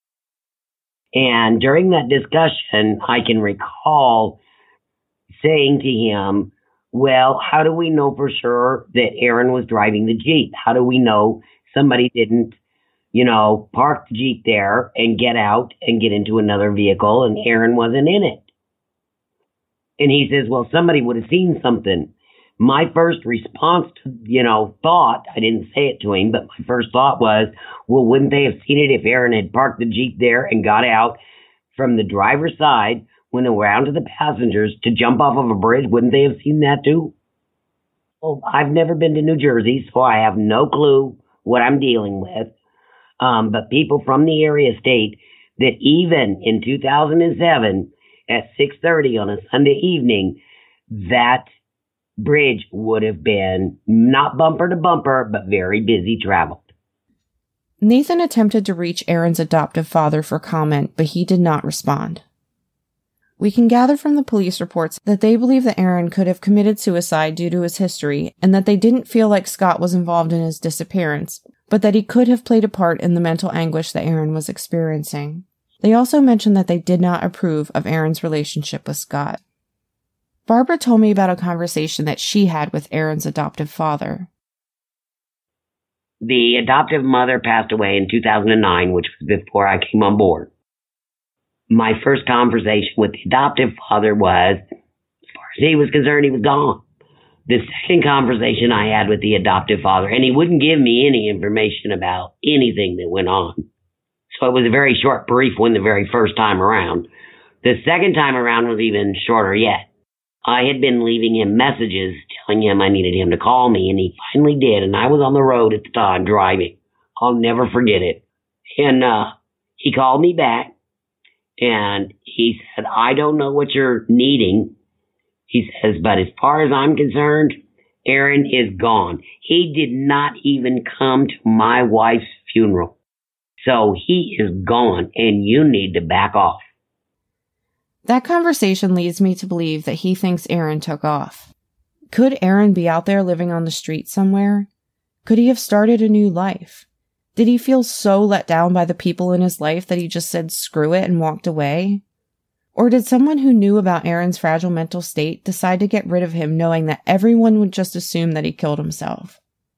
And during that discussion, I can recall saying to him, Well, how do we know for sure that Aaron was driving the Jeep? How do we know somebody didn't, park the Jeep there and get out and get into another vehicle and Aaron wasn't in it? And he says, well, somebody would have seen something. My first response to, thought, I didn't say it to him, but my first thought was, well, wouldn't they have seen it if Aaron had parked the Jeep there and got out from the driver's side, went around to the passengers to jump off of a bridge? Wouldn't they have seen that too? Well, I've never been to New Jersey, so I have no clue what I'm dealing with. But people from the area state that even in 2007 at 6:30 on a Sunday evening, that bridge would have been not bumper to bumper, but very busy traveled. Nathan attempted to reach Aaron's adoptive father for comment, but he did not respond. We can gather from the police reports that they believe that Aaron could have committed suicide due to his history, and that they didn't feel like Scott was involved in his disappearance, but that he could have played a part in the mental anguish that Aaron was experiencing. They also mentioned that they did not approve of Aaron's relationship with Scott. Barbara told me about a conversation that she had with Aaron's adoptive father. The adoptive mother passed away in 2009, which was before I came on board. My first conversation with the adoptive father was, as far as he was concerned, he was gone. The second conversation I had with the adoptive father, and he wouldn't give me any information about anything that went on. So it was a very short brief one the very first time around. The second time around was even shorter yet. I had been leaving him messages telling him I needed him to call me, and he finally did, and I was on the road at the time driving. I'll never forget it. And he called me back, and he said, I don't know what you're needing. He says, but as far as I'm concerned, Aaron is gone. He did not even come to my wife's funeral. So he is gone, and you need to back off. That conversation leads me to believe that he thinks Aaron took off. Could Aaron be out there living on the street somewhere? Could he have started a new life? Did he feel so let down by the people in his life that he just said screw it and walked away? Or did someone who knew about Aaron's fragile mental state decide to get rid of him knowing that everyone would just assume that he killed himself?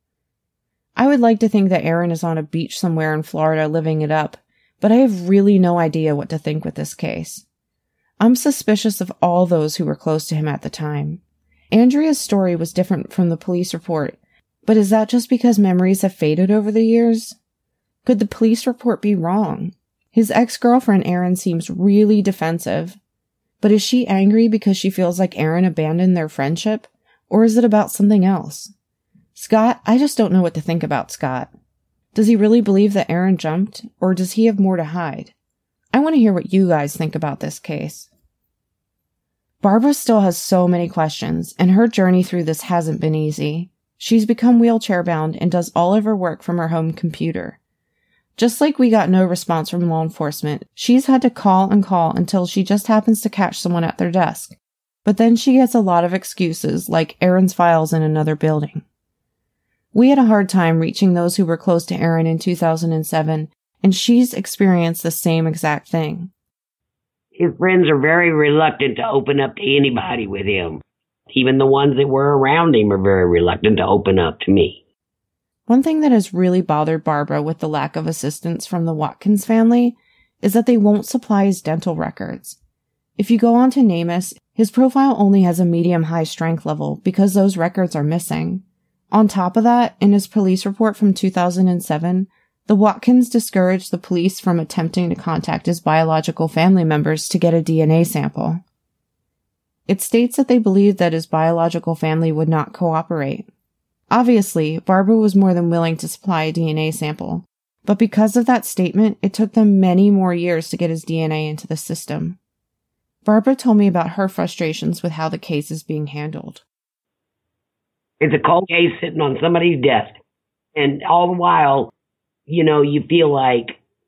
I would like to think that Aaron is on a beach somewhere in Florida living it up, but I have really no idea what to think with this case. I'm suspicious of all those who were close to him at the time. Andrea's story was different from the police report, but is that just because memories have faded over the years? Could the police report be wrong? His ex-girlfriend Erin seems really defensive, but is she angry because she feels like Aaron abandoned their friendship, or is it about something else? Scott, I just don't know what to think about Scott. Does he really believe that Aaron jumped, or does he have more to hide? I want to hear what you guys think about this case. Barbara still has so many questions, and her journey through this hasn't been easy. She's become wheelchair-bound and does all of her work from her home computer. Just like we got no response from law enforcement, she's had to call and call until she just happens to catch someone at their desk. But then she gets a lot of excuses, like Aaron's files in another building. We had a hard time reaching those who were close to Aaron in 2007, and she's experienced the same exact thing. His friends are very reluctant to open up to anybody with him. Even the ones that were around him are very reluctant to open up to me. One thing that has really bothered Barbara with the lack of assistance from the Watkins family is that they won't supply his dental records. If you go on to NamUs, his profile only has a medium-high strength level because those records are missing. On top of that, in his police report from 2007, the Watkins discouraged the police from attempting to contact his biological family members to get a DNA sample. It states that they believed that his biological family would not cooperate. Obviously, Barbara was more than willing to supply a DNA sample, but because of that statement, it took them many more years to get his DNA into the system. Barbara told me about her frustrations with how the case is being handled. It's a cold case sitting on somebody's desk, and all the while, you feel like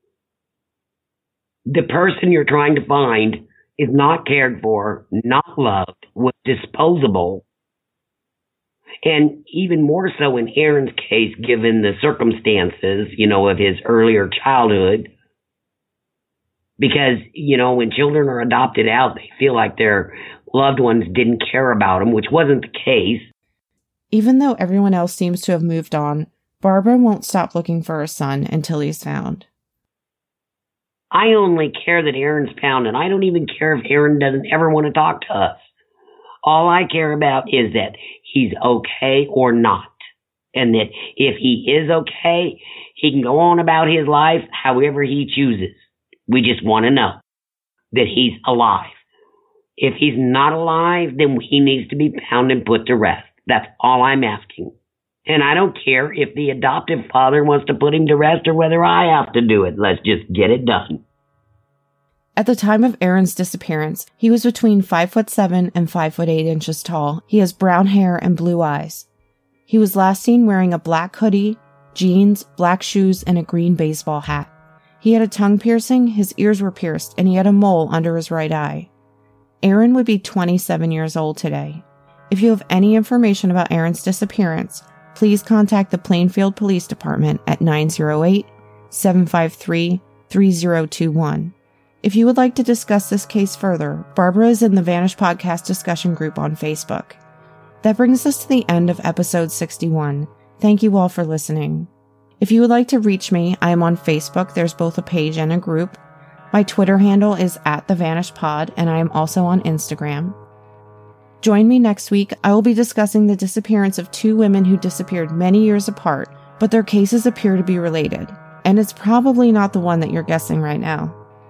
the person you're trying to find is not cared for, not loved, was disposable. And even more so in Aaron's case, given the circumstances, of his earlier childhood. Because, when children are adopted out, they feel like they're loved ones didn't care about him, which wasn't the case. Even though everyone else seems to have moved on, Barbara won't stop looking for her son until he's found. I only care that Aaron's found, and I don't even care if Aaron doesn't ever want to talk to us. All I care about is that he's okay or not. And that if he is okay, he can go on about his life however he chooses. We just want to know that he's alive. If he's not alive, then he needs to be found and put to rest. That's all I'm asking. And I don't care if the adoptive father wants to put him to rest or whether I have to do it. Let's just get it done. At the time of Aaron's disappearance, he was between 5'7" and 5'8" tall. He has brown hair and blue eyes. He was last seen wearing a black hoodie, jeans, black shoes, and a green baseball hat. He had a tongue piercing, his ears were pierced, and he had a mole under his right eye. Aaron would be 27 years old today. If you have any information about Aaron's disappearance, please contact the Plainfield Police Department at 908-753-3021. If you would like to discuss this case further, Barbara is in the Vanish Podcast discussion group on Facebook. That brings us to the end of episode 61. Thank you all for listening. If you would like to reach me, I am on Facebook. There's both a page and a group. My Twitter handle is @TheVanishedPod, and I am also on Instagram. Join me next week. I will be discussing the disappearance of two women who disappeared many years apart, but their cases appear to be related. And it's probably not the one that you're guessing right now.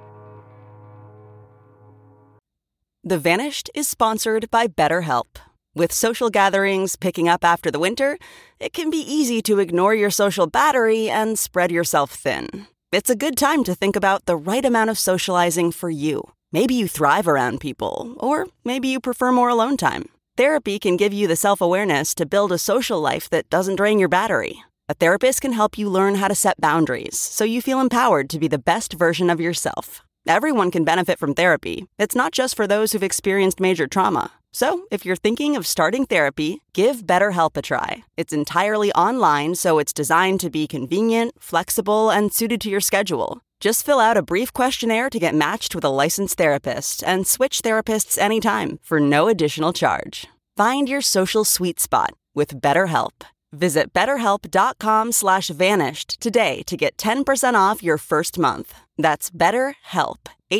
The Vanished is sponsored by BetterHelp. With social gatherings picking up after the winter, it can be easy to ignore your social battery and spread yourself thin. It's a good time to think about the right amount of socializing for you. Maybe you thrive around people, or maybe you prefer more alone time. Therapy can give you the self-awareness to build a social life that doesn't drain your battery. A therapist can help you learn how to set boundaries so you feel empowered to be the best version of yourself. Everyone can benefit from therapy. It's not just for those who've experienced major trauma. So, if you're thinking of starting therapy, give BetterHelp a try. It's entirely online, so it's designed to be convenient, flexible, and suited to your schedule. Just fill out a brief questionnaire to get matched with a licensed therapist and switch therapists anytime for no additional charge. Find your social sweet spot with BetterHelp. Visit BetterHelp.com/vanished today to get 10% off your first month. That's BetterHelp,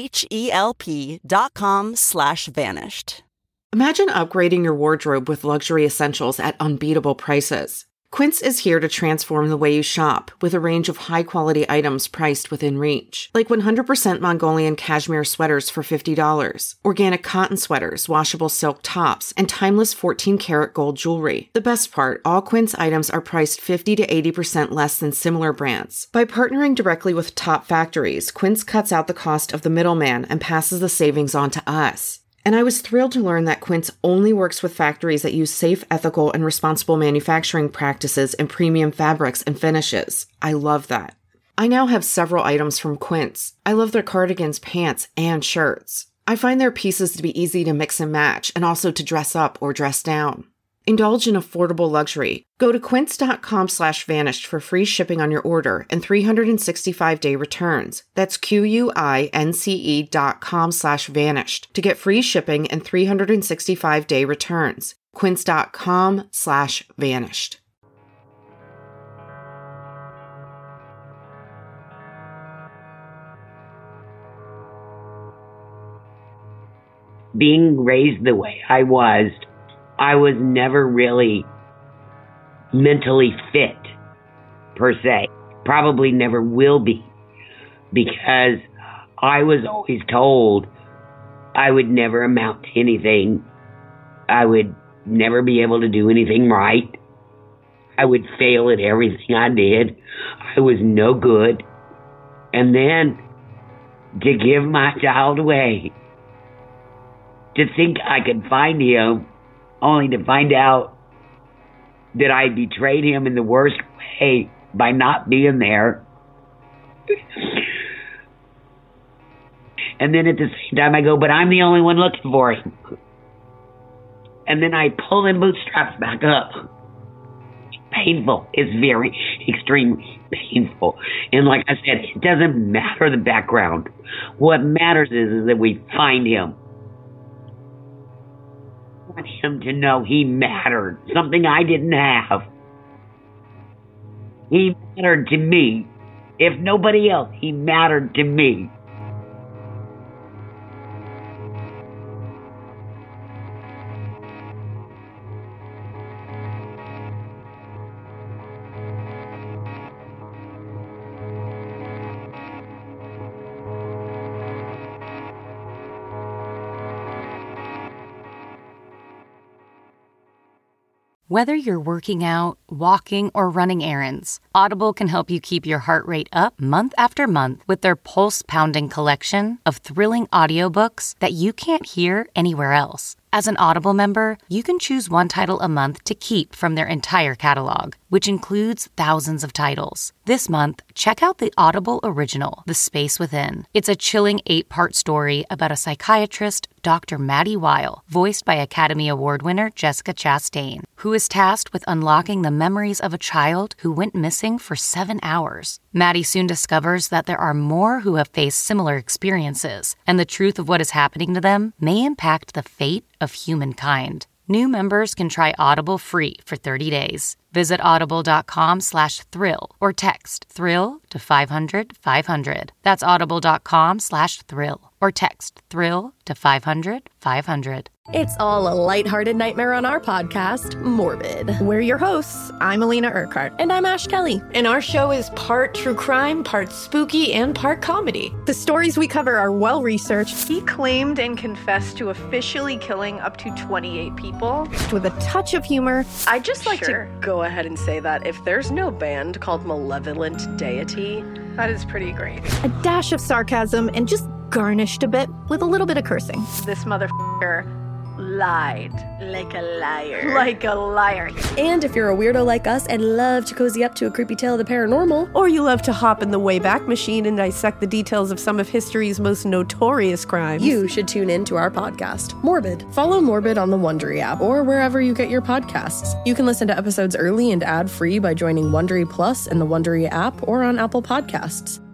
HELP.com/vanished. Imagine upgrading your wardrobe with luxury essentials at unbeatable prices. Quince is here to transform the way you shop with a range of high-quality items priced within reach. Like 100% Mongolian cashmere sweaters for $50, organic cotton sweaters, washable silk tops, and timeless 14-karat gold jewelry. The best part, all Quince items are priced 50 to 80% less than similar brands. By partnering directly with top factories, Quince cuts out the cost of the middleman and passes the savings on to us. And I was thrilled to learn that Quince only works with factories that use safe, ethical, and responsible manufacturing practices and premium fabrics and finishes. I love that. I now have several items from Quince. I love their cardigans, pants, and shirts. I find their pieces to be easy to mix and match and also to dress up or dress down. Indulge in affordable luxury. Go to quince.com/vanished for free shipping on your order and 365-day returns. That's QUINCE.com/vanished to get free shipping and 365-day returns. Quince.com/vanished. Being raised the way I was never really mentally fit, per se. Probably never will be, because I was always told I would never amount to anything. I would never be able to do anything right. I would fail at everything I did. I was no good. And then to give my child away, to think I could find him, only to find out that I betrayed him in the worst way by not being there. And then at the same time I go, but I'm the only one looking for him. And then I pull them bootstraps back up. It's painful. It's very extremely painful. And like I said, it doesn't matter the background. What matters is that we find him. want him to know he mattered, something I didn't have. He mattered to me. If nobody else, he mattered to me. Whether you're working out, walking, or running errands, Audible can help you keep your heart rate up month after month with their pulse-pounding collection of thrilling audiobooks that you can't hear anywhere else. As an Audible member, you can choose one title a month to keep from their entire catalog, which includes thousands of titles. This month, check out the Audible original, The Space Within. It's a chilling 8-part story about a psychiatrist, Dr. Maddie Weil, voiced by Academy Award winner Jessica Chastain, who is tasked with unlocking the memories of a child who went missing for 7 hours. Maddie soon discovers that there are more who have faced similar experiences, and the truth of what is happening to them may impact the fate of humankind. New members can try Audible free for 30 days. Visit audible.com/thrill or text thrill to 500-500. That's audible.com/thrill or text thrill to 500-500. It's all a lighthearted nightmare on our podcast, Morbid. We're your hosts. I'm Alina Urquhart. And I'm Ash Kelly. And our show is part true crime, part spooky, and part comedy. The stories we cover are well-researched. He claimed and confessed to officially killing up to 28 people. With a touch of humor. I'd just like to go ahead and say that if there's no band called Malevolent Deity, that is pretty great. A dash of sarcasm and just garnished a bit with a little bit of cursing. This motherfucker lied. Like a liar. Like a liar. And if you're a weirdo like us and love to cozy up to a creepy tale of the paranormal, or you love to hop in the Wayback Machine and dissect the details of some of history's most notorious crimes, you should tune in to our podcast, Morbid. Follow Morbid on the Wondery app or wherever you get your podcasts. You can listen to episodes early and ad-free by joining Wondery Plus in the Wondery app or on Apple Podcasts.